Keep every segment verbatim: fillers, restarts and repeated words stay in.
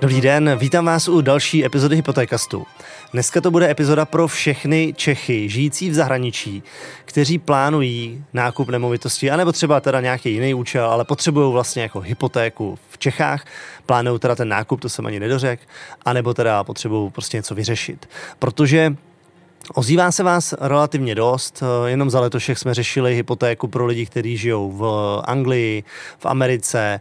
Dobrý den, vítám vás u další epizody Hypotékastu. Dneska to bude epizoda pro všechny Čechy žijící v zahraničí, kteří plánují nákup nemovitosti, anebo třeba teda nějaký jiný účel, ale potřebují vlastně jako hypotéku v Čechách, plánují teda ten nákup, to jsem ani nedořekl, anebo teda potřebují prostě něco vyřešit. Protože ozývá se vás relativně dost, jenom za letošek jsme řešili hypotéku pro lidi, kteří žijou v Anglii, v Americe,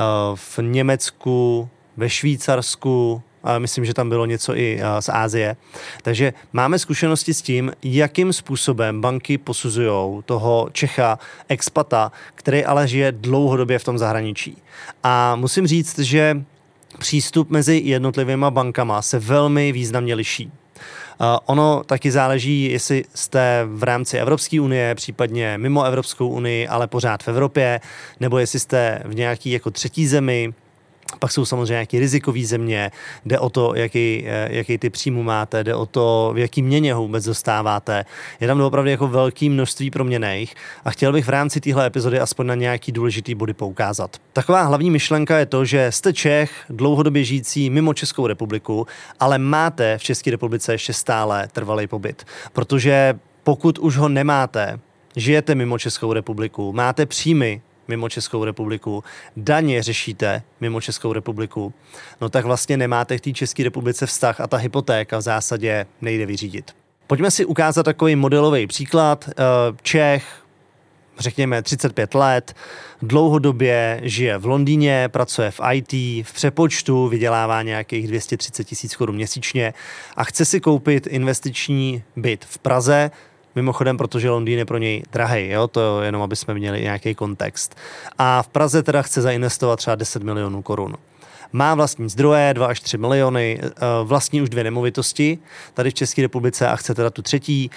v Německu, ve Švýcarsku, a myslím, že tam bylo něco i z Asie. Takže máme zkušenosti s tím, jakým způsobem banky posuzují toho Čecha, expata, který ale žije dlouhodobě v tom zahraničí. A musím říct, že přístup mezi jednotlivými bankama se velmi významně liší. Uh, ono taky záleží, jestli jste v rámci Evropské unie, případně mimo Evropskou unii, ale pořád v Evropě, nebo jestli jste v nějaký jako třetí zemi. Pak jsou samozřejmě nějaké rizikové země, jde o to, jaký, jaký ty příjmu máte, jde o to, v jaký měně ho vůbec dostáváte. Je tam opravdu jako velké množství proměnných a chtěl bych v rámci téhle epizody aspoň na nějaký důležitý body poukázat. Taková hlavní myšlenka je to, že jste Čech, dlouhodobě žijící mimo Českou republiku, ale máte v České republice ještě stále trvalý pobyt. Protože pokud už ho nemáte, žijete mimo Českou republiku, máte příjmy mimo Českou republiku, daně řešíte mimo Českou republiku, no tak vlastně nemáte k té České republice vztah a ta hypotéka v zásadě nejde vyřídit. Pojďme si ukázat takový modelový příklad. Čech, řekněme třicet pět let, dlouhodobě žije v Londýně, pracuje v í té, v přepočtu vydělává nějakých dvě stě třicet tisíc korun měsíčně a chce si koupit investiční byt v Praze. Mimochodem, protože Londýn je pro něj drahej, jo? To jenom, aby jsme měli nějaký kontext. A v Praze teda chce zainvestovat třeba deset milionů korun. Má vlastní zdroje, dva až tři miliony, vlastní už dvě nemovitosti tady v České republice a chce teda tu třetí.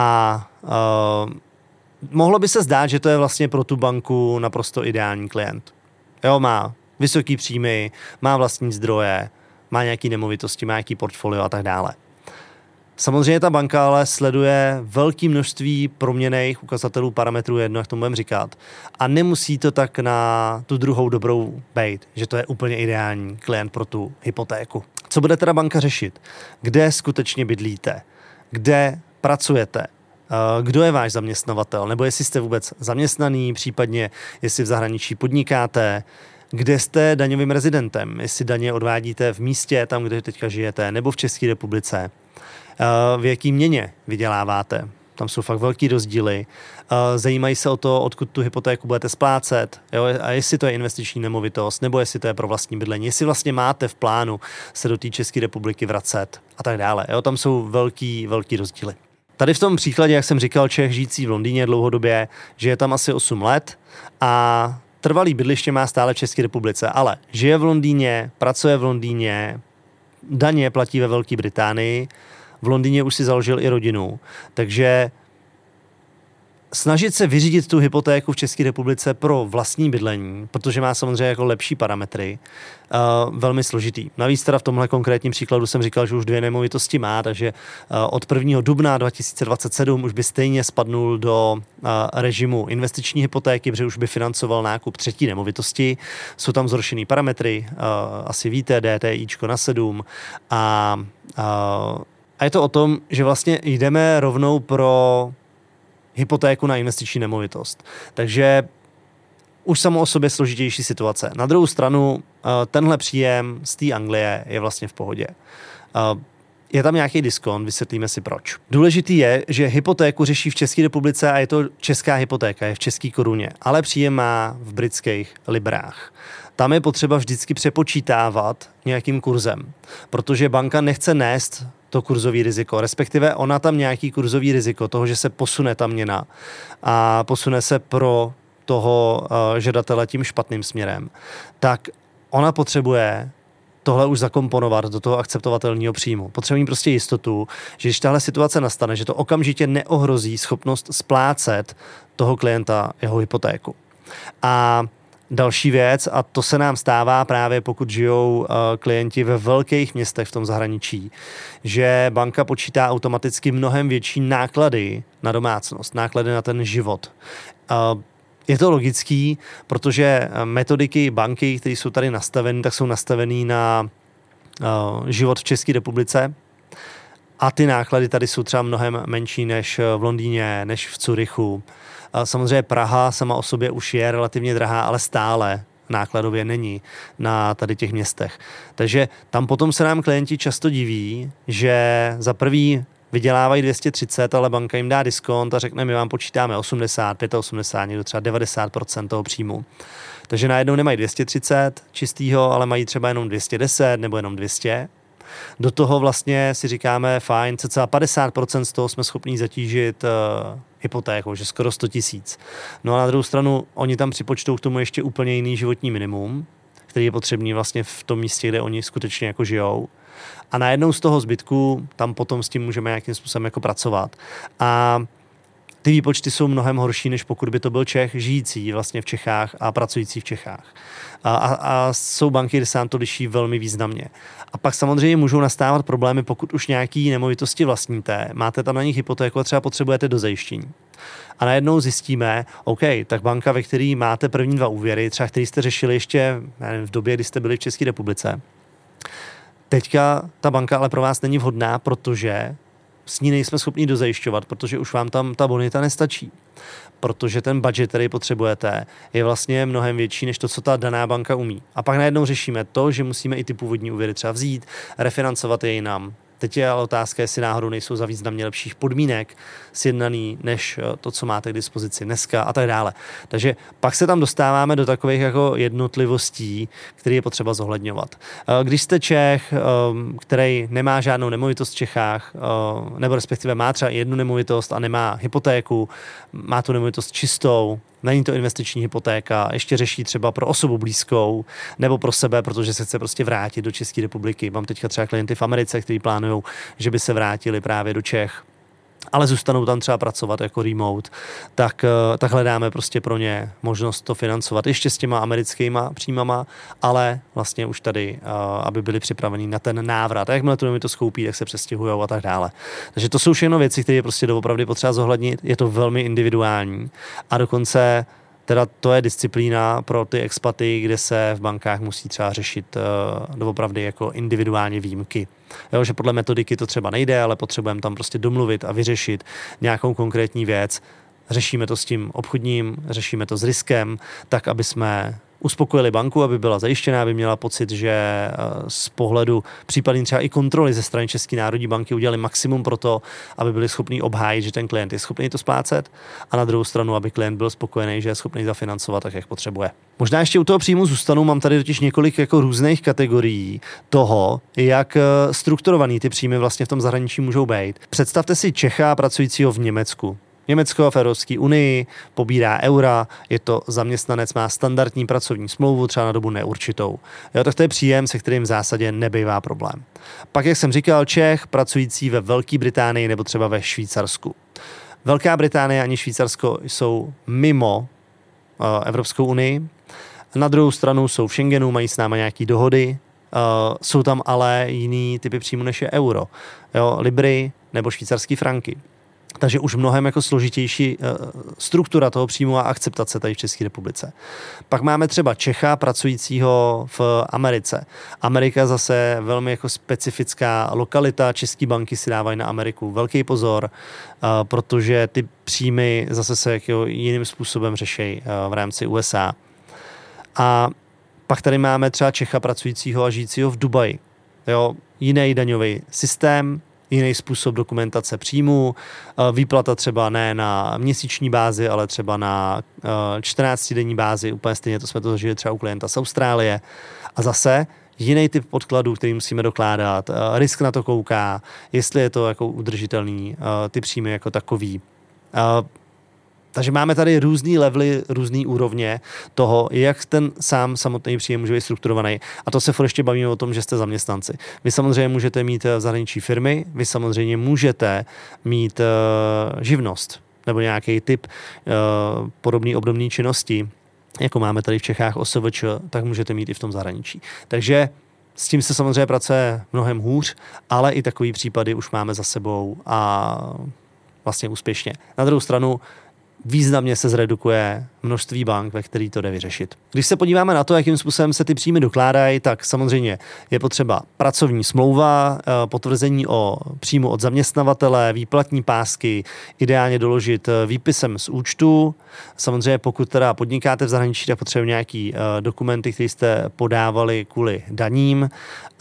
A uh, mohlo by se zdát, že to je vlastně pro tu banku naprosto ideální klient. Jo, má vysoký příjmy, má vlastní zdroje, má nějaký nemovitosti, má nějaký portfolio a tak dále. Samozřejmě ta banka ale sleduje velké množství proměnných ukazatelů, parametrů, jedno, jak to budeme říkat. A nemusí to tak na tu druhou dobrou bejt, že to je úplně ideální klient pro tu hypotéku. Co bude teda banka řešit? Kde skutečně bydlíte? Kde pracujete? Kdo je váš zaměstnavatel? Nebo jestli jste vůbec zaměstnaný, případně jestli v zahraničí podnikáte? Kde jste daňovým rezidentem? Jestli daně odvádíte v místě, tam, kde teďka žijete, nebo v České republice? V jaký měně vyděláváte. Tam jsou fakt velký rozdíly. Zajímají se o to, odkud tu hypotéku budete splácet, jo? A jestli to je investiční nemovitost, nebo jestli to je pro vlastní bydlení, jestli vlastně máte v plánu se do té České republiky vracet a tak dále. Jo? Tam jsou velký, velký rozdíly. Tady v tom příkladě, jak jsem říkal, Čech žijící v Londýně dlouhodobě, žije tam asi osm let a trvalý bydliště má stále v České republice, ale žije v Londýně, pracuje v Londýně, daně platí ve Velké Británii, v Londýně už si založil i rodinu, takže snažit se vyřídit tu hypotéku v České republice pro vlastní bydlení, protože má samozřejmě jako lepší parametry, uh, velmi složitý. Navíc teda v tomhle konkrétním příkladu jsem říkal, že už dvě nemovitosti má, takže uh, od prvního dubna dva tisíce dvacet sedm už by stejně spadnul do uh, režimu investiční hypotéky, protože už by financoval nákup třetí nemovitosti. Jsou tam zhoršený parametry, uh, asi víte, DTIčko na sedm a uh, A je to o tom, že vlastně jdeme rovnou pro hypotéku na investiční nemovitost. Takže už samo o sobě složitější situace. Na druhou stranu, tenhle příjem z té Anglie je vlastně v pohodě. Je tam nějaký diskont, vysvětlíme si proč. Důležitý je, že hypotéku řeší v České republice a je to česká hypotéka, je v české koruně, ale příjem má v britských librách. Tam je potřeba vždycky přepočítávat nějakým kurzem, protože banka nechce nést to kurzový riziko, respektive ona tam nějaký kurzový riziko toho, že se posune ta měna a posune se pro toho uh, žadatele tím špatným směrem, tak ona potřebuje tohle už zakomponovat do toho akceptovatelného příjmu. Potřebují prostě jistotu, že když tahle situace nastane, že to okamžitě neohrozí schopnost splácet toho klienta jeho hypotéku. A další věc, a to se nám stává právě pokud žijou uh, klienti ve velkých městech v tom zahraničí, že banka počítá automaticky mnohem větší náklady na domácnost, náklady na ten život. Uh, je to logický, protože metodiky banky, které jsou tady nastaveny, tak jsou nastavený na život v České republice. A ty náklady tady jsou třeba mnohem menší než v Londýně, než v Curychu. Samozřejmě Praha sama o sobě už je relativně drahá, ale stále nákladově není na tady těch městech. Takže tam potom se nám klienti často diví, že za prvý vydělávají dvě stě třicet, ale banka jim dá diskont a řekne, my vám počítáme osmdesát, osmdesát pět, někdo třeba devadesát procent toho příjmu. Takže najednou nemají dvě stě třicet čistýho, ale mají třeba jenom dvě stě deset nebo jenom dvě stě. Do toho vlastně si říkáme, fajn, cca padesát procent z toho jsme schopni zatížit uh, hypotékou, že skoro sto tisíc. No a na druhou stranu, oni tam připočtou k tomu ještě úplně jiný životní minimum, který je potřebný vlastně v tom místě, kde oni skutečně jako žijou. A najednou z toho zbytku tam potom s tím můžeme nějakým způsobem jako pracovat. A ty výpočty jsou mnohem horší, než pokud by to byl Čech žijící vlastně v Čechách a pracující v Čechách. A, a, a jsou banky, kde se nám to liší velmi významně. A pak samozřejmě můžou nastávat problémy, pokud už nějaký nemovitosti vlastníte, máte tam na nich hypotéku a třeba potřebujete do zajištění. A najednou zjistíme, OK, tak banka, ve které máte první dva úvěry, třeba který jste řešili ještě nevím, v době, kdy jste byli v České republice, teďka ta banka ale pro vás není vhodná, protože s ní nejsme schopni dozajišťovat, protože už vám tam ta bonita nestačí. Protože ten budget, který potřebujete, je vlastně mnohem větší, než to, co ta daná banka umí. A pak najednou řešíme to, že musíme i ty původní úvěry třeba vzít, refinancovat je jinam. Teď je ale otázka, jestli náhodou nejsou za významně lepších podmínek sjednaný, než to, co máte k dispozici dneska a tak dále. Takže pak se tam dostáváme do takových jako jednotlivostí, které je potřeba zohledňovat. Když jste Čech, který nemá žádnou nemovitost v Čechách, nebo respektive má třeba jednu nemovitost a nemá hypotéku, má tu nemovitost čistou, není to investiční hypotéka, ještě řeší třeba pro osobu blízkou nebo pro sebe, protože se chce prostě vrátit do České republiky. Mám teďka třeba klienty v Americe, kteří plánují, že by se vrátili právě do Čech, ale zůstanou tam třeba pracovat jako remote, tak, tak hledáme prostě pro ně možnost to financovat ještě s těma americkýma příjmama, ale vlastně už tady, aby byli připraveni na ten návrat. A jakmile to mi to skoupí, tak se přestěhujou a tak dále. Takže to jsou všechno věci, které je prostě doopravdy potřeba zohlednit. Je to velmi individuální a dokonce teda to je disciplína pro ty expaty, kde se v bankách musí třeba řešit uh, doopravdy jako individuálně výjimky. Jo, že podle metodiky to třeba nejde, ale potřebujeme tam prostě domluvit a vyřešit nějakou konkrétní věc. Řešíme to s tím obchodním, řešíme to s riskem, tak, aby jsme uspokojili banku, aby byla zajištěná, aby měla pocit, že z pohledu případně třeba i kontroly ze strany České národní banky udělali maximum pro to, aby byli schopni obhájit, že ten klient je schopný to splácet, a na druhou stranu, aby klient byl spokojený, že je schopný zafinancovat tak, jak potřebuje. Možná ještě u toho příjmu zůstanu, mám tady totiž několik jako různých kategorií toho, jak strukturovaný ty příjmy vlastně v tom zahraničí můžou být. Představte si Čecha pracujícího v Německu. Německo v Evropské unii pobírá eura, je to zaměstnanec, má standardní pracovní smlouvu, třeba na dobu neurčitou. Jo, tak to je příjem, se kterým v zásadě nebývá problém. Pak, jak jsem říkal, Čech pracující ve Velké Británii nebo třeba ve Švýcarsku. Velká Británie ani Švýcarsko jsou mimo uh, Evropskou unii. Na druhou stranu jsou v Schengenu, mají s námi nějaké dohody, uh, jsou tam ale jiný typy příjmu než je euro. Jo, libry nebo švýcarský franky. Takže už mnohem jako složitější uh, struktura toho příjmu a akceptace tady v České republice. Pak máme třeba Čecha pracujícího v Americe. Amerika zase velmi jako specifická lokalita, české banky si dávají na Ameriku velký pozor, uh, protože ty příjmy zase se jako jiným způsobem řeší uh, v rámci U S A. A pak tady máme třeba Čecha pracujícího a žijícího v Dubaji. Jo, jiný daňový systém, jiný způsob dokumentace příjmů, výplata třeba ne na měsíční bázi, ale třeba na čtrnáctidenní bázi, úplně stejně to jsme to zažili třeba u klienta z Austrálie. A zase jiný typ podkladů, který musíme dokládat, risk na to kouká, jestli je to jako udržitelný, ty příjmy jako takový. Takže máme tady různý levely, různý úrovně toho, jak ten sám samotný příjem může být strukturovaný. A to se furt ještě bavíme o tom, že jste zaměstnanci. Vy samozřejmě můžete mít v zahraničí firmy, vy samozřejmě můžete mít uh, živnost nebo nějaký typ uh, podobný obdobný činnosti, jako máme tady v Čechách O S V Č, tak můžete mít i v tom zahraničí. Takže s tím se samozřejmě pracuje mnohem hůř, ale i takový případy už máme za sebou a vlastně úspěšně. Na druhou stranu významně se zredukuje množství bank, ve kterých to jde vyřešit. Když se podíváme na to, jakým způsobem se ty příjmy dokládají, tak samozřejmě je potřeba pracovní smlouva, potvrzení o příjmu od zaměstnavatele, výplatní pásky, ideálně doložit výpisem z účtu. Samozřejmě pokud teda podnikáte v zahraničí, tak potřebujeme nějaký dokumenty, které jste podávali kvůli daním,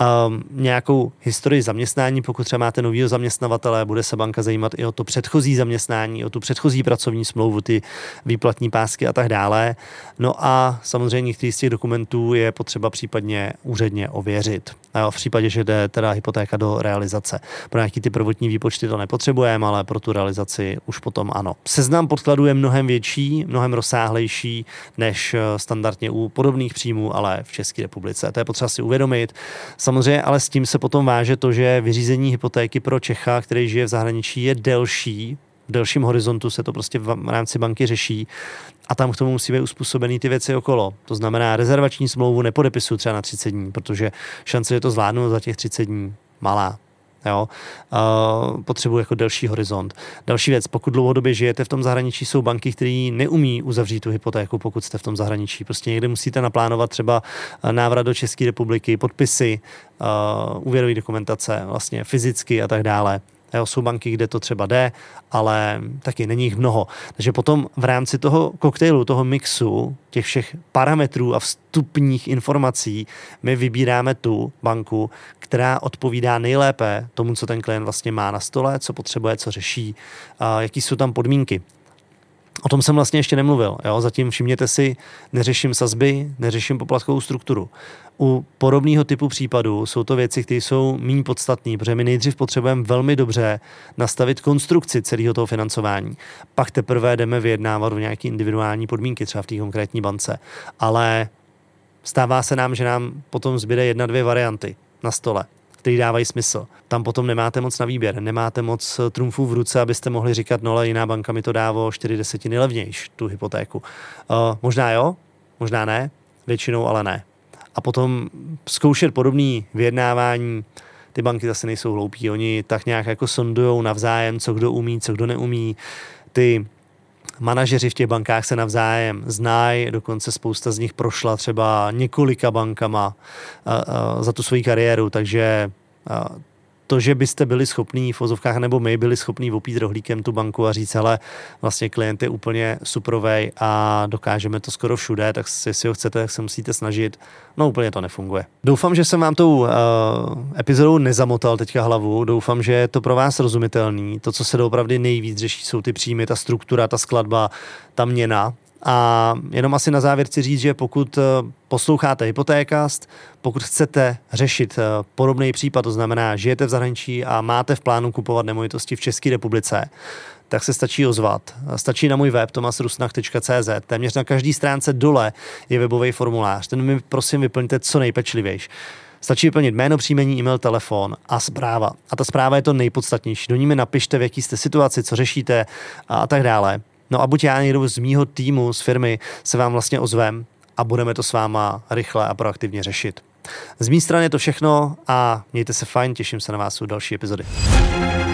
nějakou historii zaměstnání, pokud třeba máte novýho zaměstnavatele, bude se banka zajímat i o to předchozí zaměstnání, o tu předchozí pracovní smlouvu, ty výplatní pásky a tak dále. No a samozřejmě některý z těch dokumentů je potřeba případně úředně ověřit. A v případě, že jde teda hypotéka do realizace. Pro nějaký ty prvotní výpočty to nepotřebujeme, ale pro tu realizaci už potom ano. Seznam podkladů je mnohem větší, mnohem rozsáhlejší než standardně u podobných příjmů, ale v České republice. To je potřeba si uvědomit. Samozřejmě, ale s tím se potom váže to, že vyřízení hypotéky pro Čecha, který žije v zahraničí, je delší. V delším horizontu se to prostě v rámci banky řeší a tam k tomu musí být uspůsobený ty věci okolo. To znamená, rezervační smlouvu nepodepisuju třeba na třicet dní, protože šance, že to zvládnu za těch třicet dní, malá. Jo? Uh, potřebuji jako delší horizont. Další věc, pokud dlouhodobě žijete v tom zahraničí, jsou banky, které neumí uzavřít tu hypotéku, pokud jste v tom zahraničí. Prostě někde musíte naplánovat třeba návrat do České republiky, podpisy, uh, úvěrové dokumentace, vlastně fyzicky a tak dále. Jo, jsou banky, kde to třeba jde, ale taky není jich mnoho. Takže potom v rámci toho koktejlu, toho mixu, těch všech parametrů a vstupních informací, my vybíráme tu banku, která odpovídá nejlépe tomu, co ten klient vlastně má na stole, co potřebuje, co řeší, a jaký jsou tam podmínky. O tom jsem vlastně ještě nemluvil. Jo? Zatím všimněte si, neřeším sazby, neřeším poplatkovou strukturu. U podobného typu případů jsou to věci, které jsou méně podstatné, protože my nejdřív potřebujeme velmi dobře nastavit konstrukci celého toho financování. Pak teprve jdeme vyjednávat o nějaké individuální podmínky, třeba v té konkrétní bance. Ale stává se nám, že nám potom zbyde jedna, dvě varianty na stole, který dávají smysl. Tam potom nemáte moc na výběr, nemáte moc trumfů v ruce, abyste mohli říkat, no ale jiná banka mi to dává o čtyři desetiny levnější, tu hypotéku. Uh, možná jo, možná ne, většinou ale ne. A potom zkoušet podobné vyjednávání, ty banky zase nejsou hloupí, oni tak nějak jako sondujou navzájem, co kdo umí, co kdo neumí. Ty manažeři v těch bankách se navzájem znají, dokonce spousta z nich prošla třeba několika bankama a, a, za tu svoji kariéru, takže a, to, že byste byli schopní v vozovkách, nebo my byli schopní opít rohlíkem tu banku a říct, hele, vlastně klient je úplně suprovej a dokážeme to skoro všude, tak jestli ho chcete, tak se musíte snažit. No úplně to nefunguje. Doufám, že jsem vám tou uh, epizodou nezamotal teďka hlavu, doufám, že je to pro vás rozumitelný. To, co se doopravdy nejvíc řeší, jsou ty příjmy, ta struktura, ta skladba, ta měna. A jenom asi na závěr chci říct, že pokud posloucháte Hypotékast, pokud chcete řešit podobný případ, to znamená, žijete v zahraničí a máte v plánu kupovat nemovitosti v České republice, tak se stačí ozvat. Stačí na můj web tomas rusnach tečka cé zet. Téměř na každé stránce dole je webový formulář. Ten mi prosím vyplňte co nejpečlivější. Stačí vyplnit jméno, příjmení, e-mail, telefon a zpráva. A ta zpráva je to nejpodstatnější. Do ní mi napište, v jaký jste situaci, co řešíte a tak dále. No a buď já někdo z mýho týmu, z firmy se vám vlastně ozvem a budeme to s váma rychle a proaktivně řešit. Z mé strany je to všechno a mějte se fajn, těším se na vás u další epizody.